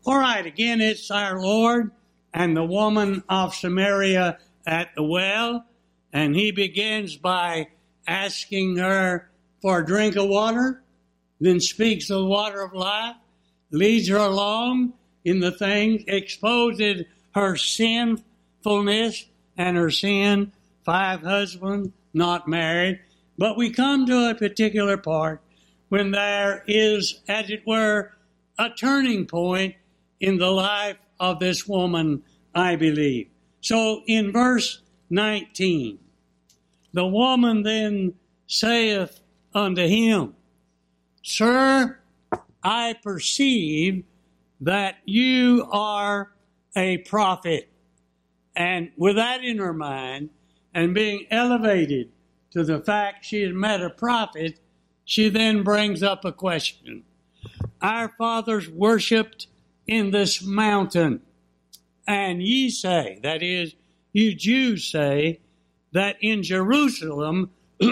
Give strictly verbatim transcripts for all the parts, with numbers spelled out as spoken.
All right, again, it's our Lord and the woman of Samaria at the well, and he begins by asking her for a drink of water, then speaks of the water of life, leads her along in the things, exposes her sinfulness and her sin, five husbands, not married. But we come to a particular part when there is, as it were, a turning point in the life of this woman, I believe. So in verse nineteen, the woman then saith unto him, Sir, I perceive that you are a prophet. And with that in her mind, and being elevated to the fact she had met a prophet, she then brings up a question. Our fathers worshipped in this mountain, and ye say, that is, you Jews say, that in Jerusalem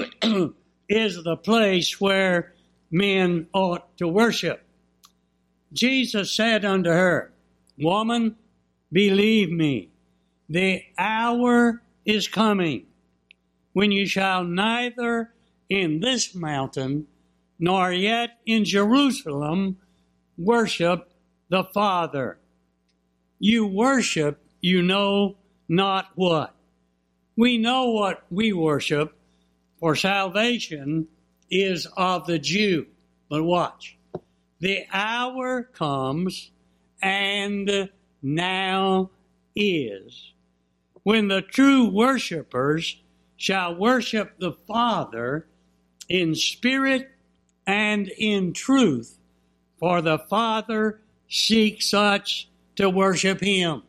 is the place where men ought to worship. Jesus said unto her, Woman, believe me, the hour is coming when you shall neither in this mountain nor yet in Jerusalem worship the Father. You worship, you know not what. We know what we worship, for salvation is of the Jew. But watch. The hour comes, and now is, when the true worshipers shall worship the Father in spirit and in truth, for the Father seeks such to worship him.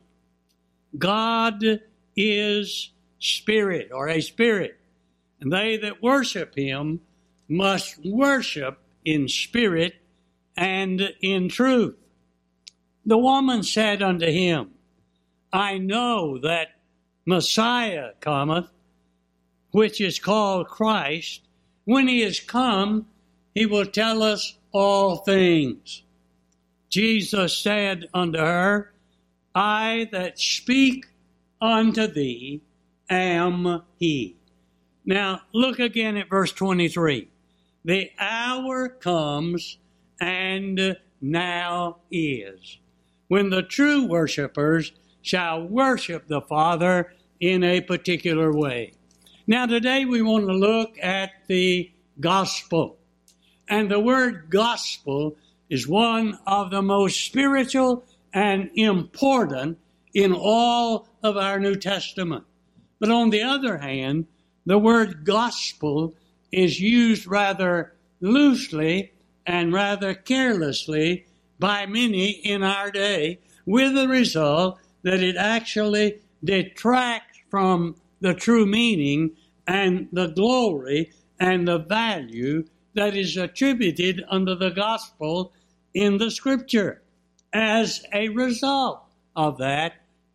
God is spirit, or a spirit, and they that worship him must worship in spirit and in truth. The woman said unto him, I know that Messiah cometh, which is called Christ. When he is come, he will tell us all things. Jesus said unto her, I that speak unto thee am he. Now, look again at verse twenty-three. The hour comes, and now is, when the true worshipers shall worship the Father in a particular way. Now, today we want to look at the gospel. And the word gospel is one of the most spiritual and important in all of our New Testament. But on the other hand, the word gospel is used rather loosely and rather carelessly by many in our day, with the result that it actually detracts from the true meaning and the glory and the value that is attributed unto the gospel in the Scripture. As a result of that,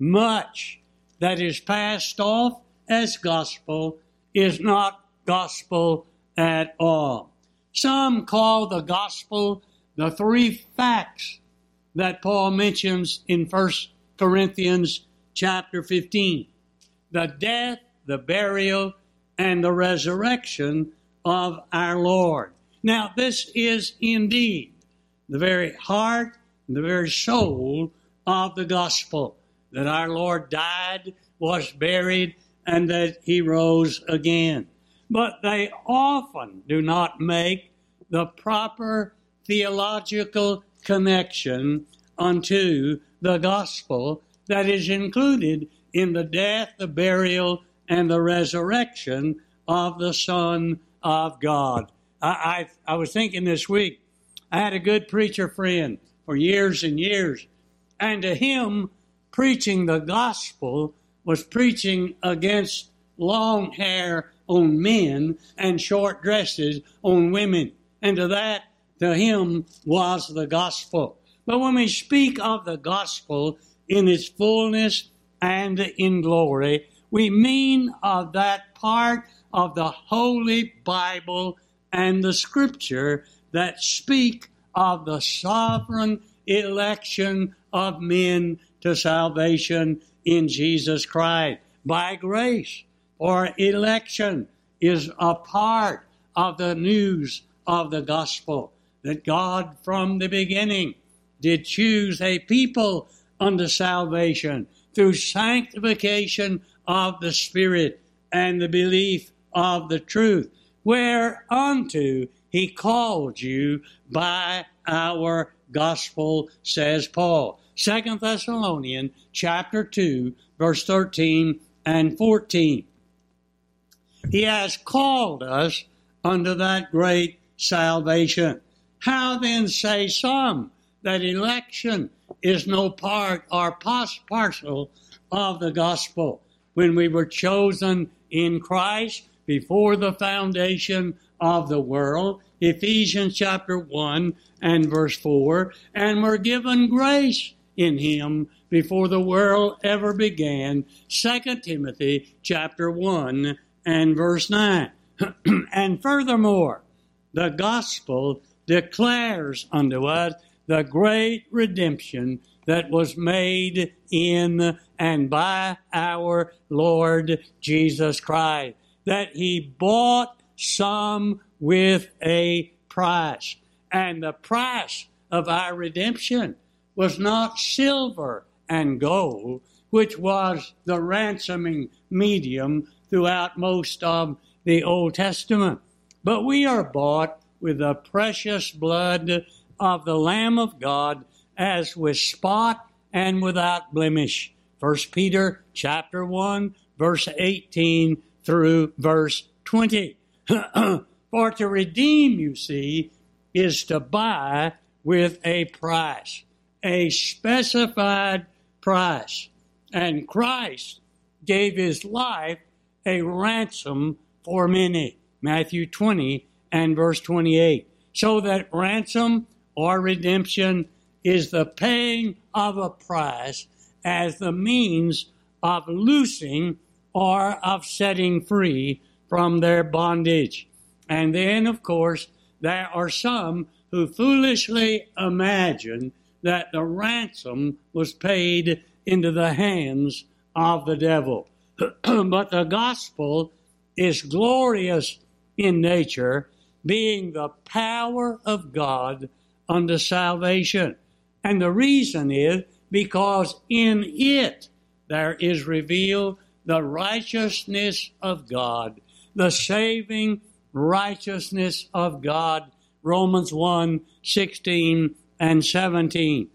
much that is passed off as gospel is not gospel at all. Some call the gospel the three facts that Paul mentions in First Corinthians chapter fifteen. The death, the burial, and the resurrection of our Lord. Now, this is indeed the very heart, the very soul of the gospel, that our Lord died, was buried, and that he rose again. But they often do not make the proper theological connection unto the gospel that is included in the death, the burial, and the resurrection of the Son of God. I, I, I was thinking this week, I had a good preacher friend for years and years, and to him, preaching the gospel was preaching against long hair on men and short dresses on women. And to that, to him, was the gospel. But when we speak of the gospel in its fullness and in glory, we mean of that part of the Holy Bible and the Scripture that speak of the sovereign election of men to salvation in Jesus Christ by grace. For election is a part of the news of the gospel, that God from the beginning did choose a people unto salvation through sanctification of the Spirit and the belief of the truth, whereunto he called you by our gospel, says Paul. Second Thessalonians chapter two, verse thirteen and fourteen. He has called us unto that great salvation. How then say some that election is no part or parcel of the gospel, when we were chosen in Christ before the foundation of the world, Ephesians chapter one and verse four, and were given grace in him before the world ever began, Second Timothy chapter one and verse nine. And furthermore, the gospel declares unto us the great redemption that was made in and by our Lord Jesus Christ, that he bought some with a price. And the price of our redemption was not silver and gold, which was the ransoming medium throughout most of the Old Testament, but we are bought with the precious blood of the Lamb of God, as with spot and without blemish. First Peter chapter one, verse eighteen through verse twenty. For to redeem, you see, is to buy with a price, a specified price. And Christ gave his life a ransom for many. Matthew twenty and verse twenty-eight. So that ransom or redemption is the paying of a price as the means of loosing or of setting free from their bondage. And then, of course, there are some who foolishly imagine that the ransom was paid into the hands of the devil. But the gospel is glorious in nature, being the power of God unto salvation. And the reason is because in it there is revealed the righteousness of God, the saving righteousness of God. Romans one, sixteen and seventeen.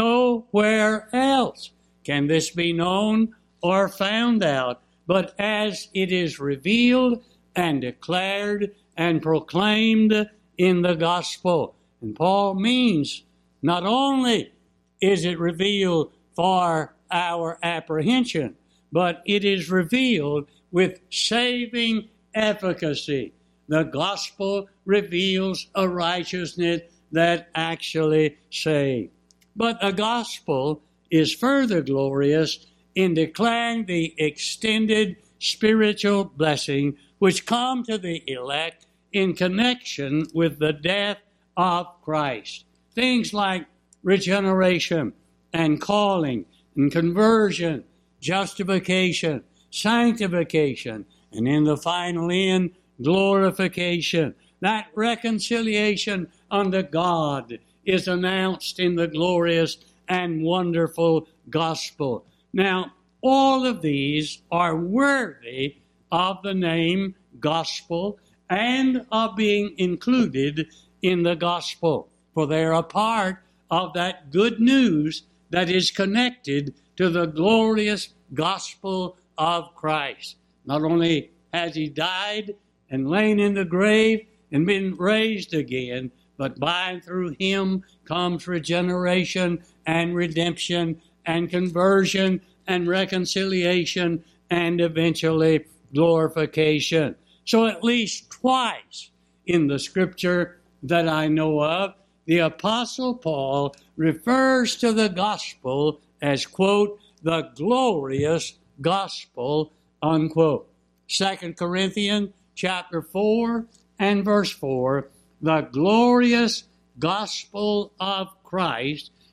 Nowhere else can this be known or found out, but as it is revealed and declared and proclaimed in the gospel. And Paul means not only is it revealed for our apprehension, but it is revealed with saving efficacy. The gospel reveals a righteousness that actually saves. But the gospel is further glorious in declaring the extended spiritual blessing which come to the elect in connection with the death of Christ. Things like regeneration and calling and conversion, justification, sanctification, and in the final end, glorification. That reconciliation unto God is announced in the glorious and wonderful gospel. Now, all of these are worthy of the name gospel and of being included in the gospel, for they're a part of that good news that is connected to the glorious gospel of Christ. Not only has he died and lain in the grave and been raised again, but by and through him comes regeneration and redemption and conversion and reconciliation and eventually glorification. So at least twice in the scripture that I know of, the Apostle Paul refers to the gospel as, quote, the glorious gospel, unquote. Second Corinthians chapter four and verse four, the glorious gospel of Christ.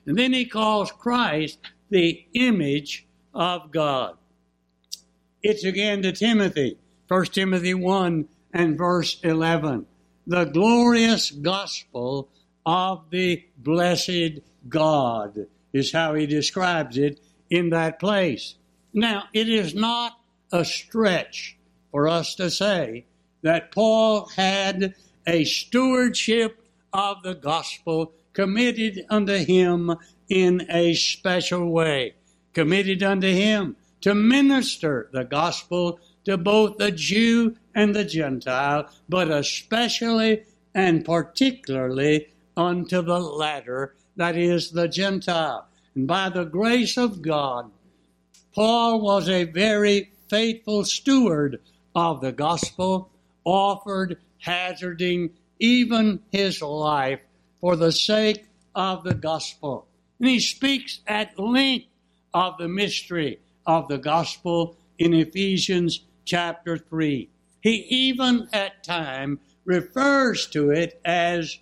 And then he calls Christ the image of God. It's again to Timothy, First Timothy one and verse eleven. The glorious gospel of the blessed God is how he describes it in that place. Now, it is not a stretch for us to say that Paul had a stewardship of the gospel committed unto him in a special way, committed unto him to minister the gospel to both the Jew and the Gentile, but especially and particularly unto the latter, that is, the Gentile. And by the grace of God, Paul was a very faithful steward of the gospel, offered, hazarding even his life for the sake of the gospel. And he speaks at length of the mystery of the gospel in Ephesians chapter three. He even at times refers to it as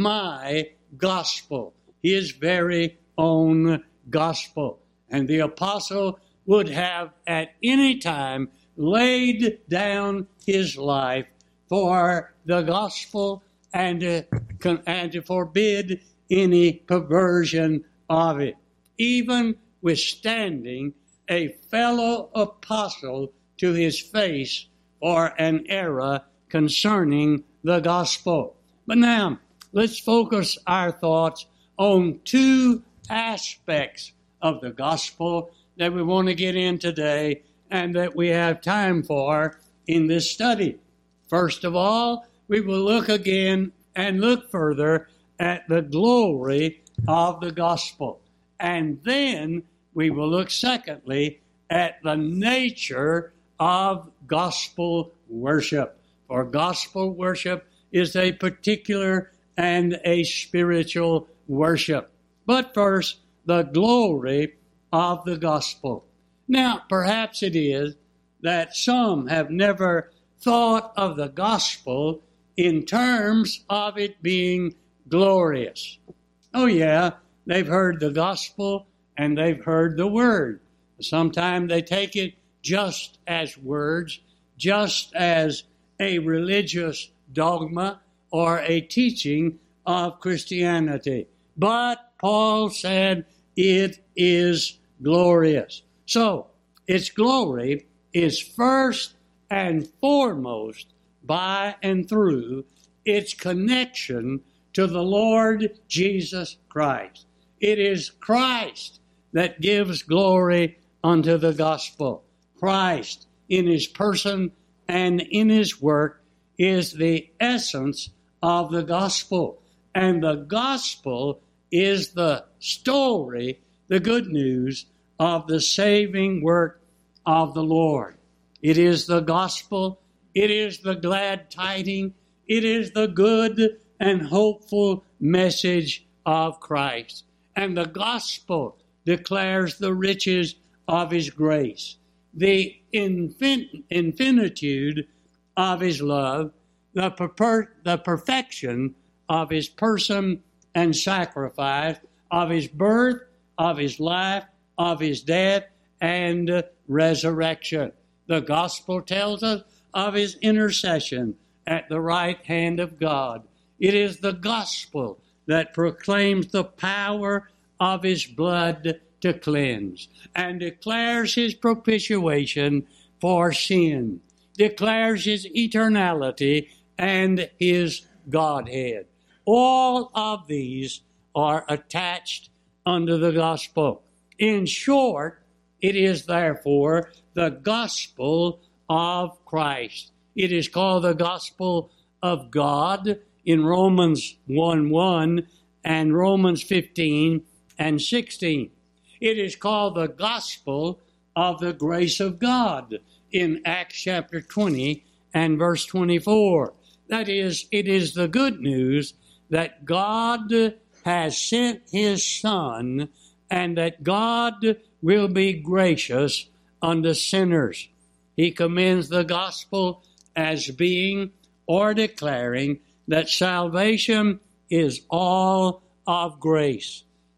my gospel, his very own gospel. And the apostle would have at any time laid down his life for the gospel and to, and to forbid any perversion of it, even withstanding a fellow apostle to his face for an error concerning the gospel. But now, let's focus our thoughts on two aspects of the gospel that we want to get in today and that we have time for in this study. First of all, we will look again and look further at the glory of the gospel. And then we will look secondly at the nature of gospel worship. For gospel worship is a particular and a spiritual worship. But first, the glory of the gospel. Now, perhaps it is that some have never thought of the gospel in terms of it being glorious. Oh yeah, they've heard the gospel and they've heard the word. Sometimes they take it just as words, just as a religious dogma or a teaching of Christianity. But Paul said it is glorious. So, its glory is first and foremost by and through its connection to the Lord Jesus Christ. It is Christ that gives glory unto the gospel. Christ, in his person and in his work, is the essence of the gospel. And the gospel is the story, the good news of the saving work of the Lord. It is the gospel. It is the glad tidings. It is the good and hopeful message of Christ. And the gospel declares the riches of his grace, the infin- infinitude of his love, the, per- the perfection of his person and sacrifice, of his birth, of his life, of his death, and resurrection. The gospel tells us of his intercession at the right hand of God. It is the gospel that proclaims the power of his blood to cleanse and declares his propitiation for sin, declares his eternality and his Godhead. All of these are attached under the gospel. In short, it is therefore the gospel of Christ. It is called the gospel of God in Romans one one and Romans fifteen and sixteen. It is called the gospel of the grace of God in Acts chapter twenty and verse twenty-four. That is, it is the good news that God has sent his Son and that God will be gracious unto sinners. He commends the gospel as being or declaring that salvation is all of grace.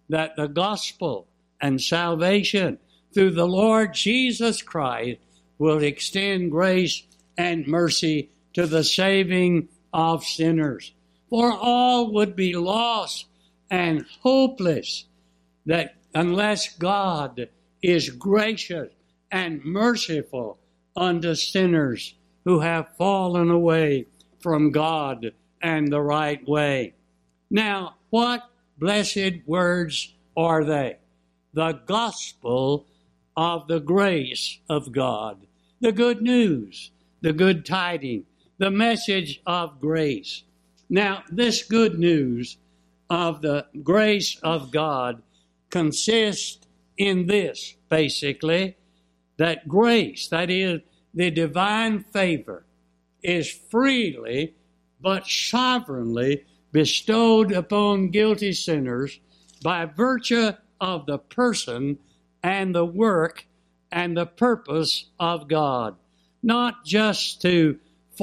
that the gospel and salvation through the Lord Jesus Christ will extend grace and mercy to the saving of sinners. For all would be lost and hopeless that unless God is gracious and merciful unto sinners who have fallen away from God and the right way. Now, what blessed words are they? The gospel of the grace of God, the good news, the good tidings, the message of grace. Now, this good news of the grace of God consists in this, basically, that grace, that is, the divine favor, is freely but sovereignly bestowed upon guilty sinners by virtue of the person and the work and the purpose of God. Not just to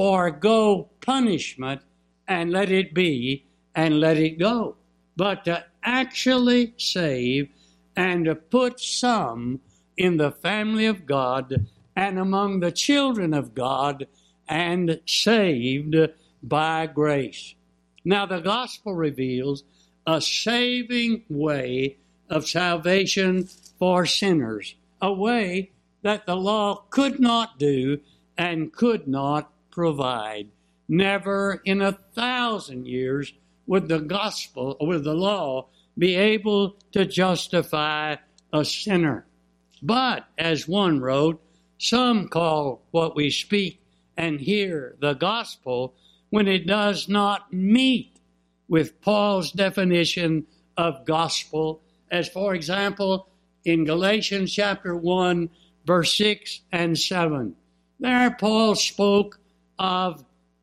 forego punishment and let it be and let it go, but to actually save and to put some in the family of God and among the children of God and saved by grace. Now, the gospel reveals a saving way of salvation for sinners, a way that the law could not do and could not provide. Never in a thousand years would the gospel, or would the law, be able to justify a sinner. But, as one wrote, some call what we speak and hear the gospel when it does not meet with Paul's definition of gospel, as for example, in Galatians chapter one, verse six and seven. There Paul spoke of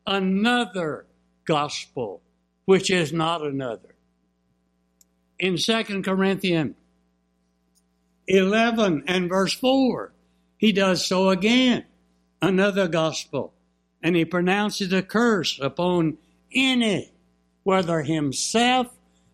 another gospel, which is not another. In Second Corinthians eleven and verse four, he does so again, another gospel, and he pronounces a curse upon any, whether himself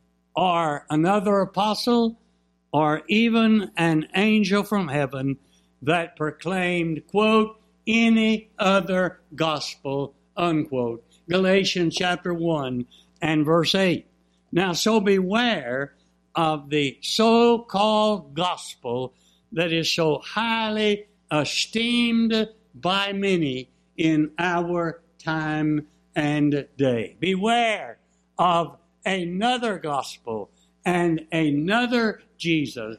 or another apostle or even an angel from heaven that proclaimed, quote, any other gospel, unquote. Galatians chapter one and verse eight. Now, so beware of the so-called gospel that is so highly esteemed by many in our time and day. Beware of another gospel and another Jesus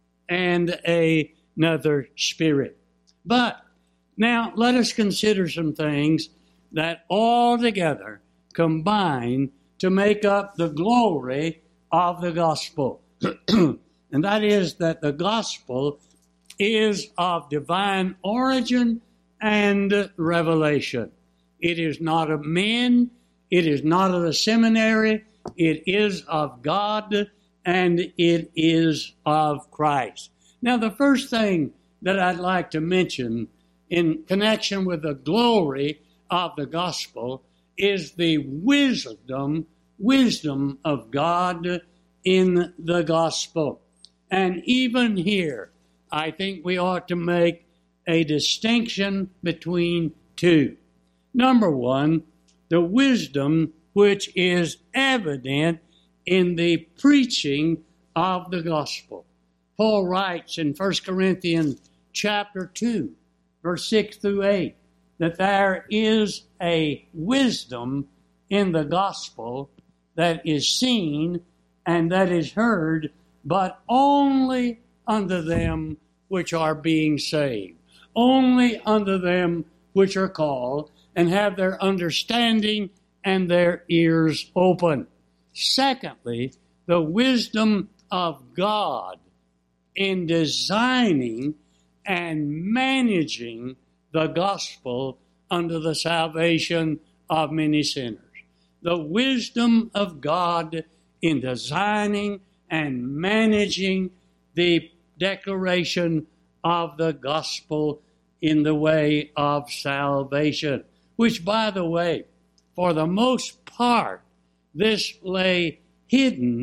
and another spirit. But now let us consider some things that all together combine to make up the glory of the gospel. And that is that the gospel is of divine origin and revelation. It is not of men, it is not of the seminary, it is of God, and it is of Christ. Now, the first thing that I'd like to mention in connection with the glory of the gospel is the wisdom, wisdom of God in the gospel. And even here, I think we ought to make a distinction between two. Number one, the wisdom which is evident in the preaching of the gospel. Paul writes in First Corinthians chapter two, verse six through eight, that there is a wisdom in the gospel that is seen and that is heard, but only unto them which are being saved, only unto them which are called and have their understanding and their ears open. Secondly, the wisdom of God in designing and managing the gospel unto the salvation of many sinners. The wisdom of God in designing and managing the declaration of the gospel in the way of salvation, which, by the way, for the most part, this lay hidden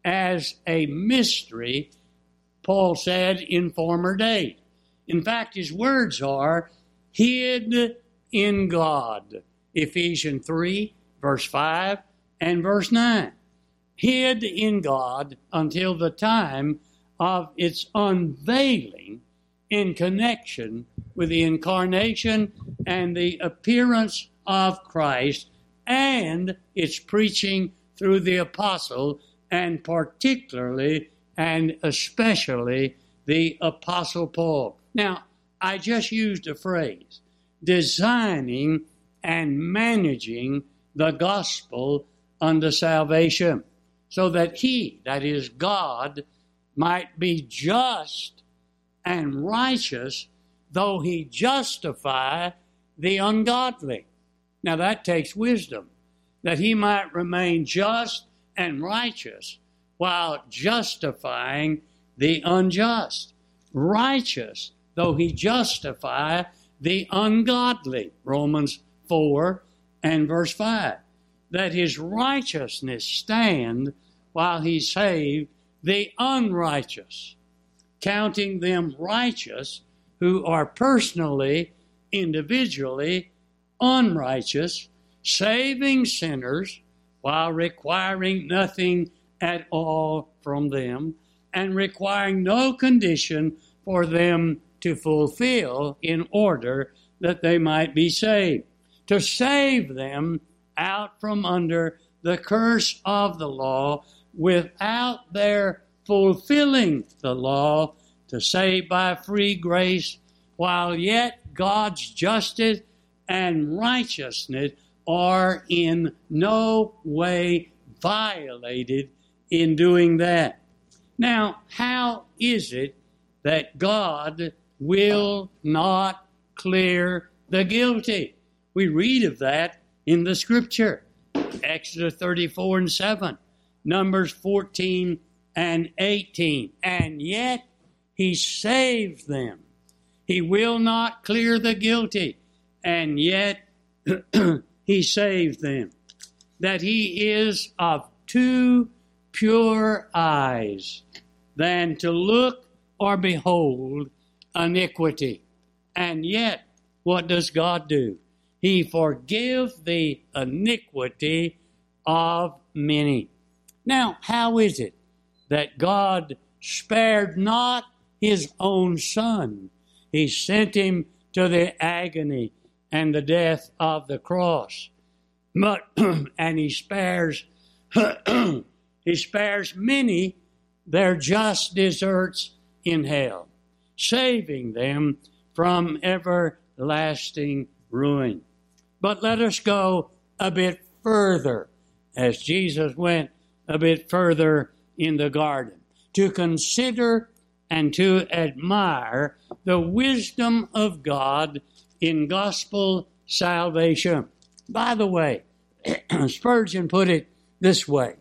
as a mystery, Paul said, in former days. In fact, his words are hid in God. Ephesians three, verse five and verse nine. Hid in God until the time of its unveiling in connection with the incarnation and the appearance of Christ and its preaching through the apostle, and particularly and especially the Apostle Paul. Now, I just used a phrase, designing and managing the gospel unto salvation, so that he, that is God, might be just and righteous, though he justify the ungodly. Now that takes wisdom, that he might remain just and righteous while justifying the unjust. Righteous, though he justify the ungodly. Romans four and verse five. That his righteousness stand while he saved the unrighteous, counting them righteous who are personally, individually unrighteous, saving sinners while requiring nothing at all from them, and requiring no condition for them to fulfill in order that they might be saved, to save them out from under the curse of the law without their fulfilling the law, to save by free grace, while yet God's justice and righteousness are in no way violated in doing that. Now, how is it that God will not clear the guilty? We read of that in the Scripture. Exodus thirty-four and seven, Numbers fourteen and eighteen. And yet he saves them. He will not clear the guilty, and yet he saves them. That he is of too pure eyes than to look or behold iniquity. And yet, what does God do? He forgives the iniquity of many. Now, how is it that God spared not his own Son? He sent him to the agony and the death of the cross. But, and he spares, he spares many their just deserts in hell, saving them from everlasting ruin. But let us go a bit further, as Jesus went a bit further in the garden, to consider and to admire the wisdom of God in gospel salvation. By the way, Spurgeon put it this way,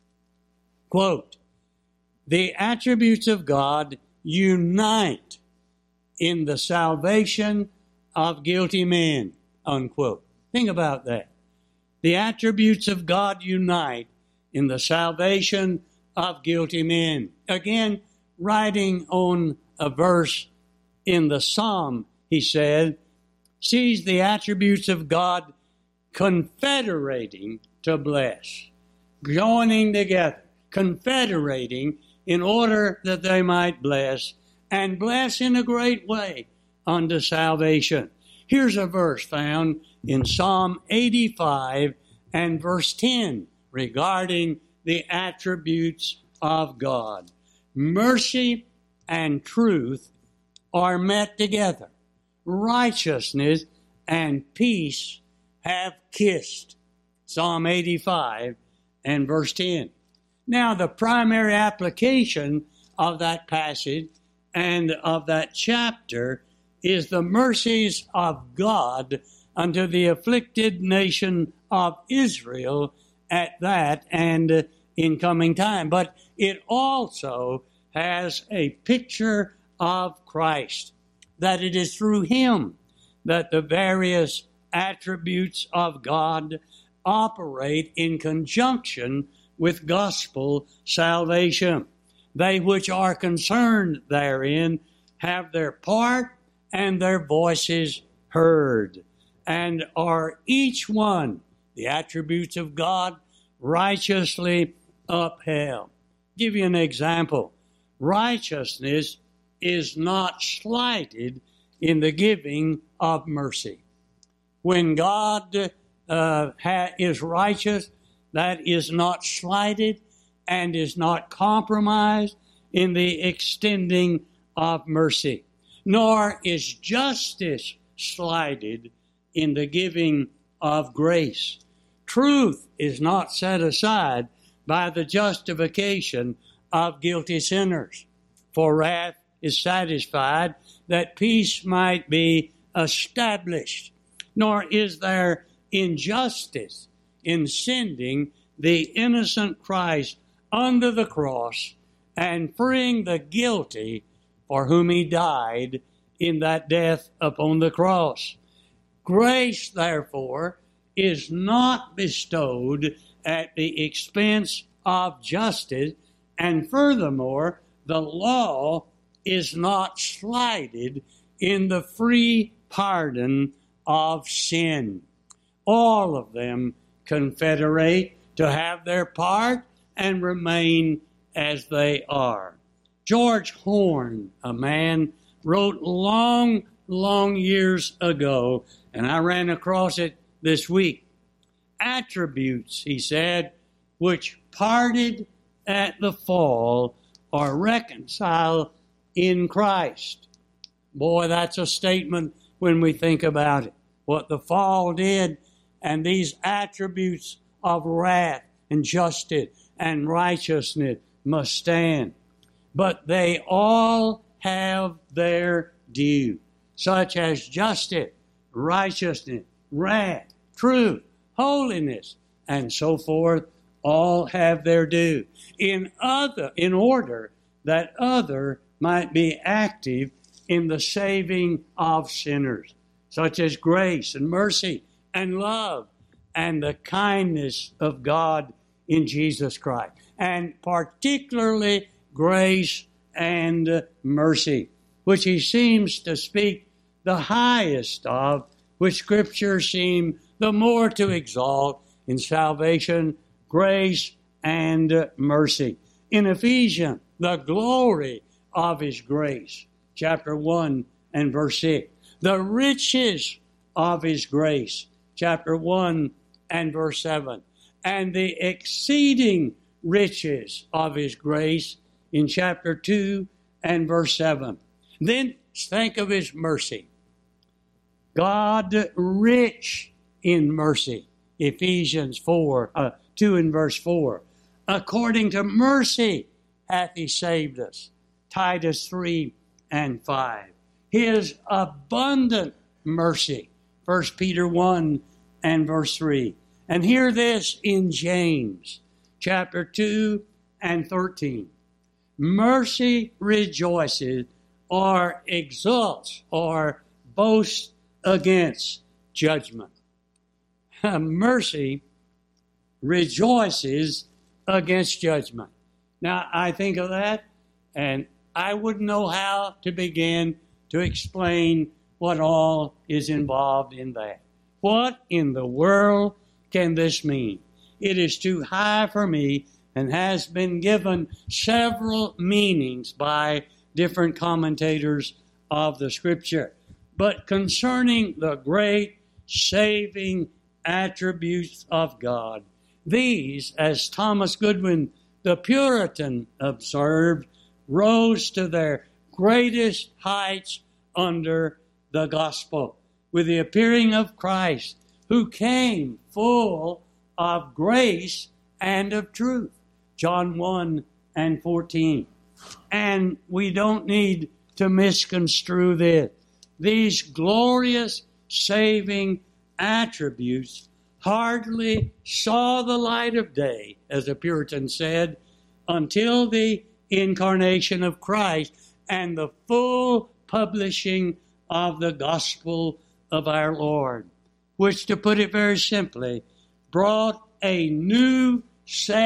quote, "The attributes of God unite in the salvation of guilty men," unquote. Think about that. The attributes of God unite in the salvation of guilty men. Again, writing on a verse in the Psalm, he said, sees the attributes of God confederating to bless, joining together, confederating in order that they might bless, and bless in a great way unto salvation. Here's a verse found in Psalm eighty-five and verse ten regarding the attributes of God. Mercy and truth are met together. Righteousness and peace have kissed. Psalm eighty-five and verse ten. Now, the primary application of that passage and of that chapter is the mercies of God unto the afflicted nation of Israel at that and in coming time. But it also has a picture of Christ, that it is through him that the various attributes of God operate in conjunction with gospel salvation. They which are concerned therein have their part and their voices heard, and are each one, the attributes of God, righteously upheld. Give you an example. Righteousness is not slighted in the giving of mercy. When God uh, ha- is righteous, that is not slighted and is not compromised in the extending of mercy. Nor is justice slighted in the giving of grace. Truth is not set aside by the justification of guilty sinners. For wrath is satisfied that peace might be established. Nor is there injustice in sending the innocent Christ under the cross and freeing the guilty for whom he died in that death upon the cross. Grace, therefore, is not bestowed at the expense of justice, and furthermore, the law is not slighted in the free pardon of sin. All of them confederate to have their part and remain as they are. George Horne, a man, wrote long, long years ago, and I ran across it this week. Attributes, he said, which parted at the fall are reconciled in Christ. Boy, that's a statement when we think about it. What the fall did, and these attributes of wrath and justice and righteousness must stand. But they all have their due, such as justice, righteousness, wrath, truth, holiness, and so forth, all have their due. In other, in order that other might be active in the saving of sinners, such as grace and mercy and love and the kindness of God in Jesus Christ, and particularly grace and mercy, which he seems to speak the highest of, which Scripture seems the more to exalt in salvation, grace, and mercy. In Ephesians, the glory of his grace, chapter one and verse six. The riches of his grace, chapter one and verse seven. And the exceeding riches of his grace in chapter two and verse seven. Then think of his mercy. God rich in mercy, Ephesians four, uh, two and verse four. According to mercy hath he saved us, Titus three and five. His abundant mercy, First Peter one and verse three. And hear this in James, chapter two and thirteen. Mercy rejoices or exults or boasts against judgment. Mercy rejoices against judgment. Now, I think of that, and I wouldn't know how to begin to explain what all is involved in that. What in the world can this mean? It is too high for me and has been given several meanings by different commentators of the Scripture. But concerning the great saving attributes of God, these, as Thomas Goodwin the Puritan observed, rose to their greatest heights under the gospel with the appearing of Christ, who came full of grace and of truth. John one and fourteen. And we don't need to misconstrue this. These glorious saving attributes hardly saw the light of day, as the Puritan said, until the incarnation of Christ and the full publishing of the gospel of our Lord, which, to put it very simply, brought a new set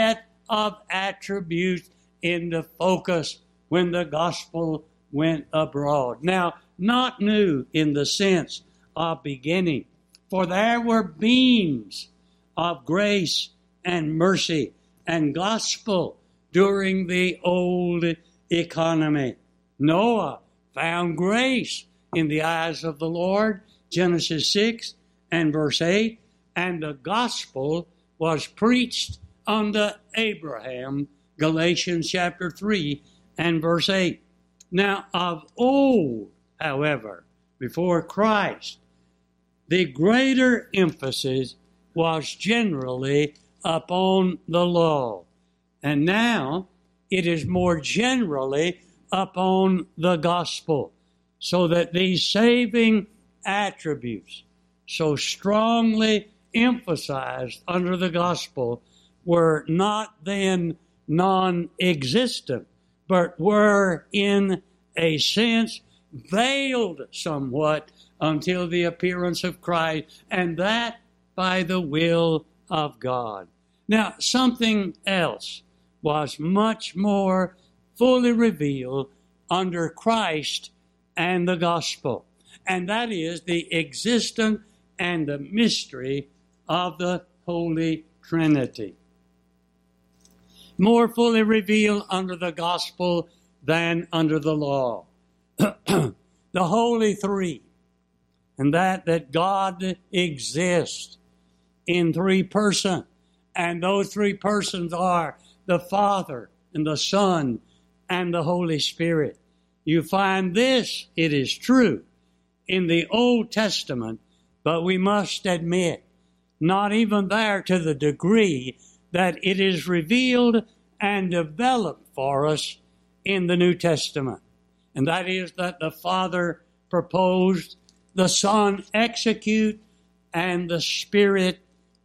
of attributes into focus when the gospel went abroad. Now, not new in the sense of beginning, for there were beams of grace and mercy and gospel during the old economy. Noah found grace in the eyes of the Lord, Genesis six and verse eight, and the gospel was preached unto Abraham, Galatians chapter three and verse eight. Now, of old, however, before Christ, the greater emphasis was generally upon the law. And now it is more generally upon the gospel, so that these saving attributes, so strongly emphasized under the gospel, were not then non-existent, but were in a sense veiled somewhat until the appearance of Christ, and that by the will of God. Now, something else was much more fully revealed under Christ and the gospel, and that is the existence and the mystery of the Holy Trinity. More fully revealed under the gospel than under the law. The Holy Three, and that that God exists in three persons, and those three persons are the Father and the Son and the Holy Spirit. You find this, it is true, in the Old Testament, but we must admit, not even there to the degree that it is revealed and developed for us in the New Testament. And that is that the Father proposed, the Son execute, and the Spirit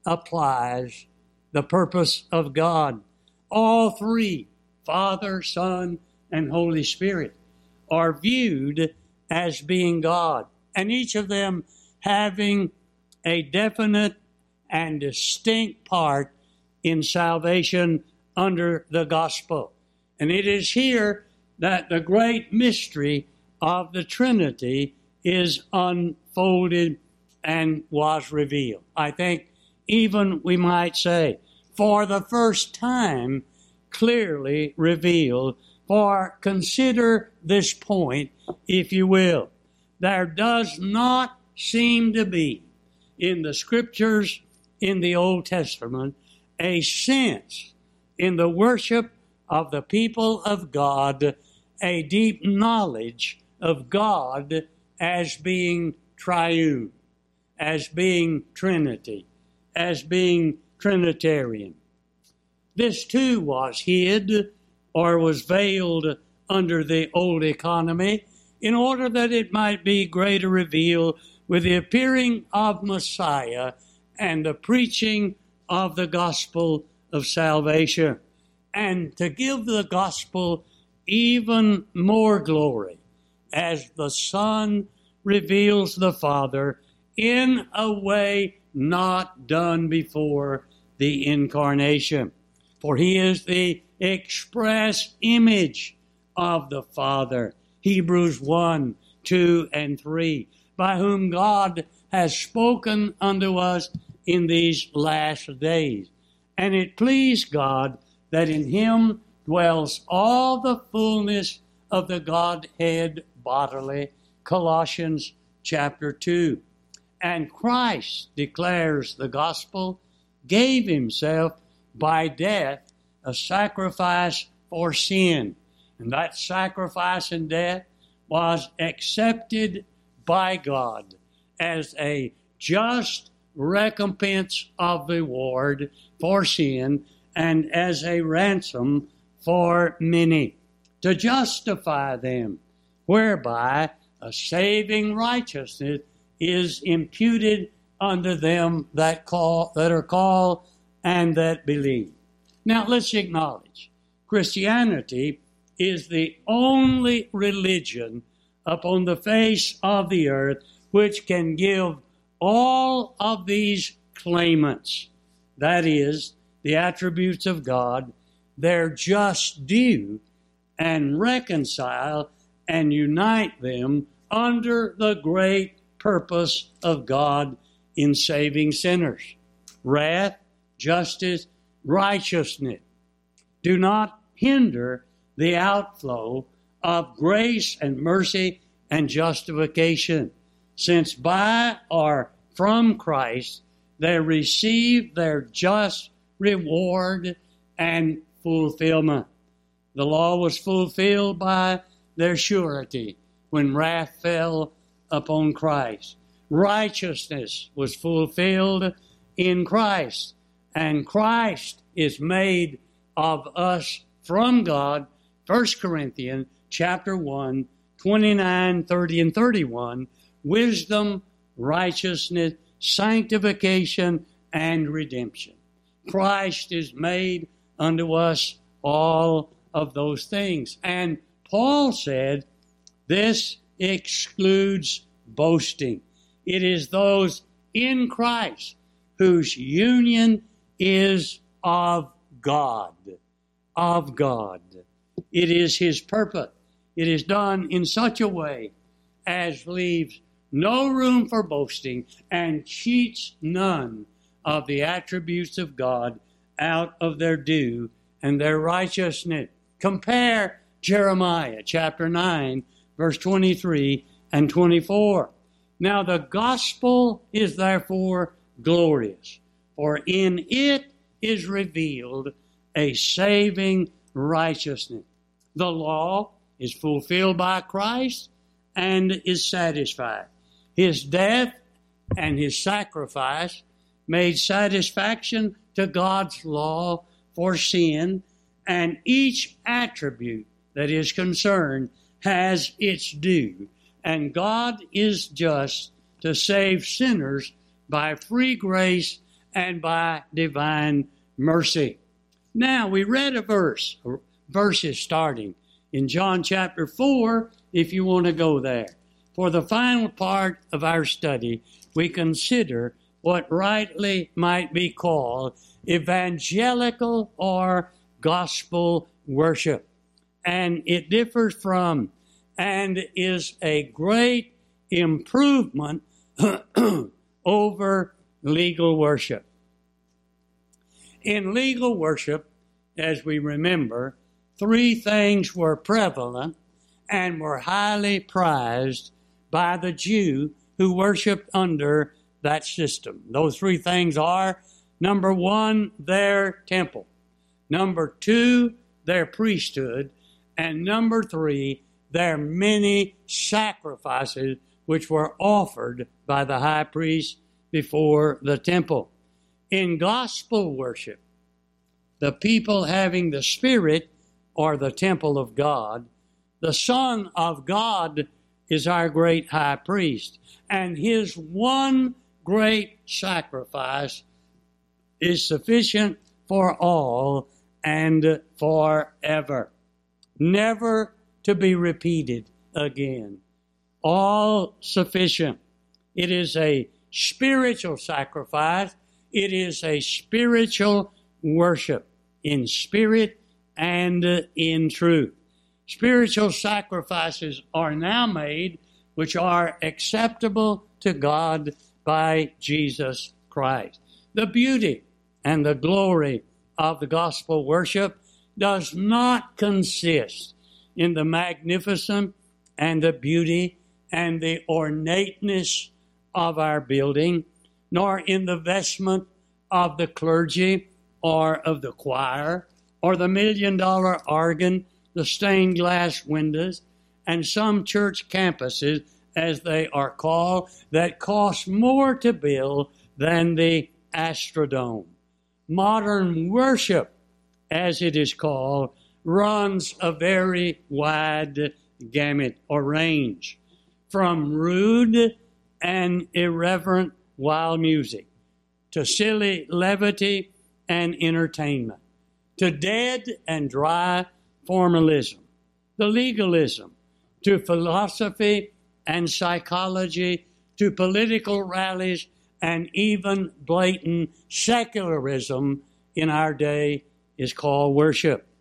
applies the purpose of God. All three, Father, Son, and Holy Spirit, are viewed as being God, and each of them having a definite and distinct part in salvation under the gospel. And it is here that the great mystery of the Trinity is unfolded and was revealed. I think even we might say, for the first time, clearly revealed. For consider this point, if you will. There does not seem to be in the scriptures in the Old Testament a sense in the worship of the people of God, a deep knowledge of God as being triune, as being Trinity, as being Trinitarian. This too was hid or was veiled under the old economy in order that it might be greater revealed with the appearing of Messiah and the preaching of the gospel of salvation, and to give the gospel even more glory as the Son reveals the Father in a way not done before the incarnation. For he is the express image of the Father. Hebrews one, two, and three, by whom God has spoken unto us in these last days. And it pleased God that in him dwells all the fullness of the Godhead bodily, Colossians chapter two. And Christ declares the gospel, gave himself by death a sacrifice for sin. And that sacrifice and death was accepted by God as a just recompense of reward for sin and as a ransom for many, to justify them, whereby a saving righteousness is imputed unto them that call that are called and that believe. Now let's acknowledge Christianity is the only religion upon the face of the earth which can give all of these claimants, that is, the attributes of God, their just due and reconcile and unite them under the great purpose of God in saving sinners. Wrath, justice, righteousness do not hinder the outflow of grace and mercy and justification, since by or from Christ they receive their just reward and fulfillment. The law was fulfilled by their surety when wrath fell upon Christ. Righteousness was fulfilled in Christ, and Christ is made of us from God. First Corinthians chapter one, twenty-nine, thirty, and thirty-one, wisdom, righteousness, sanctification, and redemption. Christ is made unto us all of those things. And Paul said this excludes boasting. It is those in Christ whose union is of God. Of God. It is His purpose. It is done in such a way as leaves no room for boasting and cheats none of the attributes of God out of their due and their righteousness. Compare Jeremiah chapter nine, verse twenty-three and twenty-four. Now the gospel is therefore glorious, for in it is revealed a saving righteousness. The law is fulfilled by Christ and is satisfied. His death and His sacrifice made satisfaction to God's law for sin, and each attribute that is concerned has its due, and God is just to save sinners by free grace and by divine mercy. Now, we read a verse, verses starting in John chapter four, if you want to go there. For the final part of our study, we consider what rightly might be called evangelical or gospel worship. And it differs from and is a great improvement over legal worship. In legal worship, as we remember, three things were prevalent and were highly prized by the Jew who worshiped under that system. Those three things are, number one, their temple. Number two, their priesthood. And number three, their many sacrifices which were offered by the high priest before the temple. In gospel worship, the people having the Spirit or the temple of God, the Son of God is our great high priest, and His one great sacrifice is sufficient for all and forever, never to be repeated again. All sufficient. It is a spiritual sacrifice. It is a spiritual worship in spirit and in truth. Spiritual sacrifices are now made which are acceptable to God by Jesus Christ. The beauty and the glory of the gospel worship does not consist in the magnificence and the beauty and the ornateness of our building, nor in the vestment of the clergy or of the choir, or the million-dollar organ, the stained glass windows, and some church campuses, as they are called, that cost more to build than the Astrodome. Modern worship, as it is called, runs a very wide gamut or range, from rude and irreverent wild music to silly levity and entertainment, to dead and dry formalism, the legalism, to philosophy and psychology, to political rallies, and even blatant secularism in our day is called worship.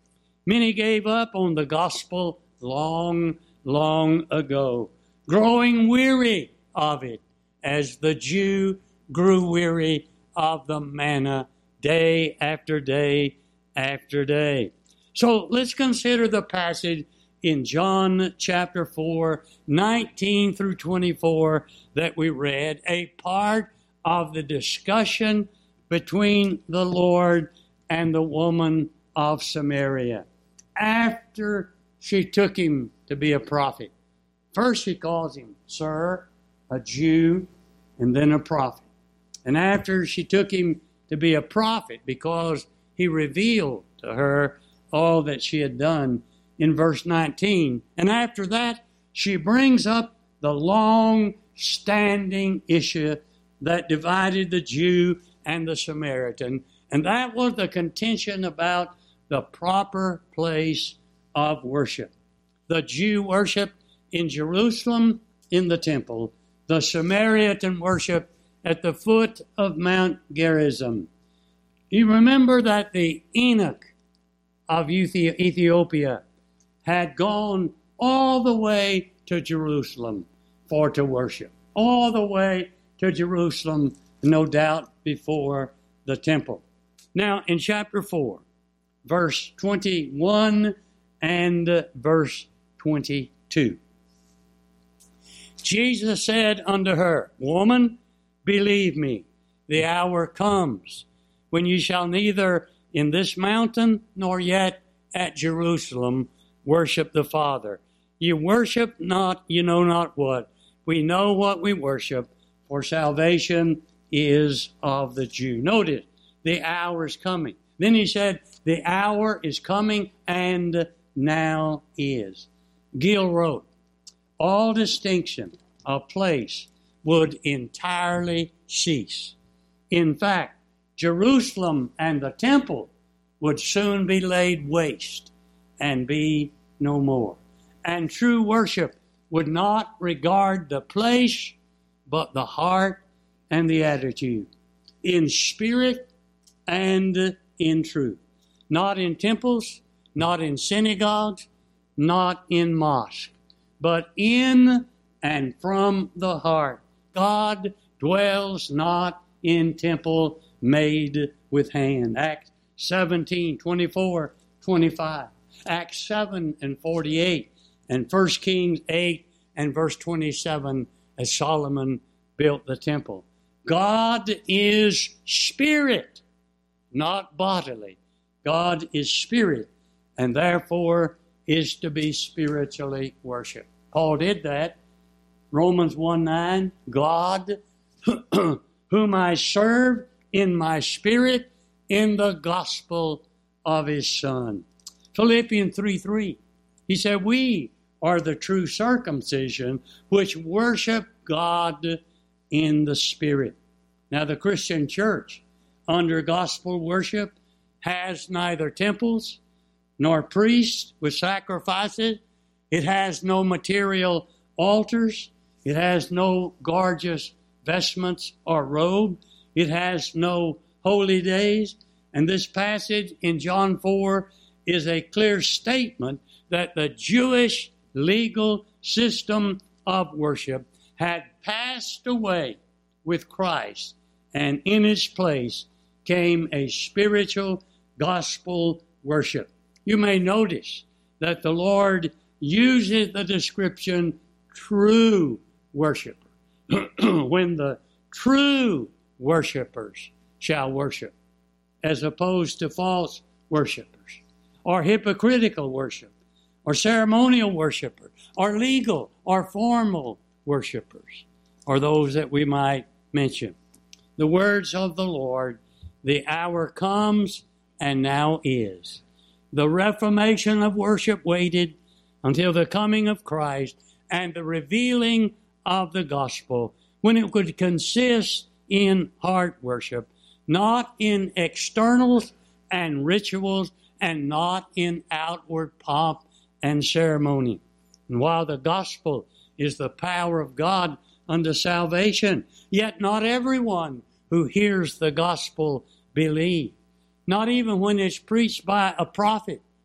Many gave up on the gospel long, long ago, growing weary of it, as the Jew grew weary of the manna day after day after day. So let's consider the passage in John chapter four, nineteen through twenty-four that we read, a part of the discussion between the Lord and the woman of Samaria. After she took him to be a prophet, first she calls him sir, a Jew, and then a prophet. And after she took him to be a prophet, because he revealed to her all that she had done in verse nineteen. And after that, she brings up the long-standing issue that divided the Jew and the Samaritan. And that was the contention about the proper place of worship. The Jew worshiped in Jerusalem in the temple. The Samaritan worshiped at the foot of Mount Gerizim. You remember that the eunuch of Ethiopia had gone all the way to Jerusalem for to worship. All the way to Jerusalem, no doubt before the temple. Now, in chapter four, verse twenty-one and verse twenty-two. Jesus said unto her, Woman, believe me, the hour comes when you shall neither in this mountain nor yet at Jerusalem worship the Father. You worship not, you know not what. We know what we worship, for salvation is of the Jew. Notice, the hour is coming. Then he said, the hour is coming and now is. Gill wrote, all distinction of place would entirely cease. In fact, Jerusalem and the temple would soon be laid waste and be no more. And true worship would not regard the place, but the heart and the attitude, in spirit and in truth. Not in temples, not in synagogues, not in mosques, but in and from the heart. God dwells not in temple made with hand. Acts seventeen, twenty-four, twenty-five. Acts seven and forty-eight. And First Kings eight and verse twenty-seven, as Solomon built the temple. God is spirit, not bodily. God is spirit, and therefore is to be spiritually worshipped. Paul did that. Romans one nine, God, whom I serve in my spirit in the gospel of his Son. Philippians three three, he said, we are the true circumcision which worship God in the Spirit. Now, the Christian church, under gospel worship, has neither temples nor priests with sacrifices. It has no material altars. It has no gorgeous vestments or robe. It has no holy days. And this passage in John four is a clear statement that the Jewish legal system of worship had passed away with Christ, and in its place came a spiritual gospel worship. You may notice that the Lord uses the description true worshiper. When the true worshipers shall worship, as opposed to false worshipers, or hypocritical worship, or ceremonial worshipers, or legal or formal worshipers, or those that we might mention. The words of the Lord, the hour comes and now is. The reformation of worship waited until the coming of Christ and the revealing of the gospel, when it could consist in heart worship, not in externals and rituals, and not in outward pomp and ceremony. And while the gospel is the power of God unto salvation, yet not everyone who hears the gospel believe. Not even when it's preached by a prophet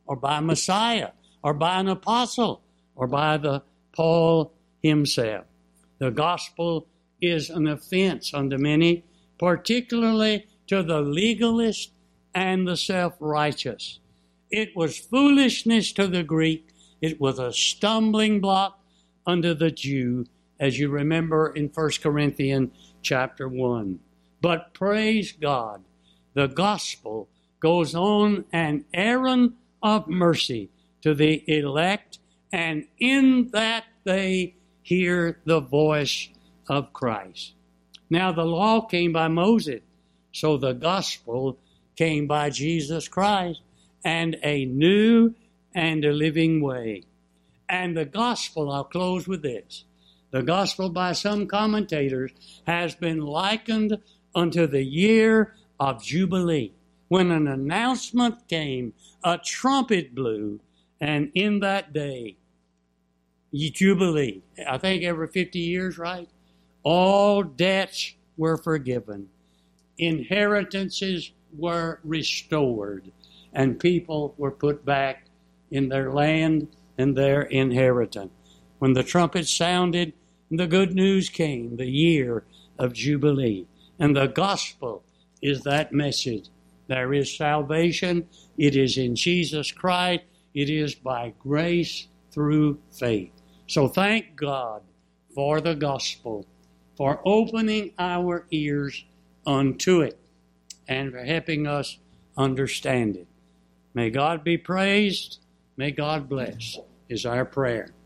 or by Messiah, or by an apostle, or by the Paul himself. The gospel is an offense unto many, particularly to the legalist and the self-righteous. It was foolishness to the Greek. It was a stumbling block unto the Jew, as you remember in First Corinthians chapter one. But praise God, the gospel goes on an errand of mercy to the elect, and in that they hear the voice of Christ. Now the law came by Moses, so the gospel came by Jesus Christ, and a new and a living way. And the gospel, I'll close with this, the gospel by some commentators has been likened unto the year of Jubilee, when an announcement came, a trumpet blew, and in that day, Jubilee, I think every fifty years, right? All debts were forgiven. Inheritances were restored, and people were put back in their land and their inheritance. When the trumpet sounded, the good news came, the year of Jubilee. And the gospel is that message. There is salvation. It is in Jesus Christ. It is by grace through faith. So thank God for the gospel, for opening our ears unto it, and for helping us understand it. May God be praised. May God bless, is our prayer.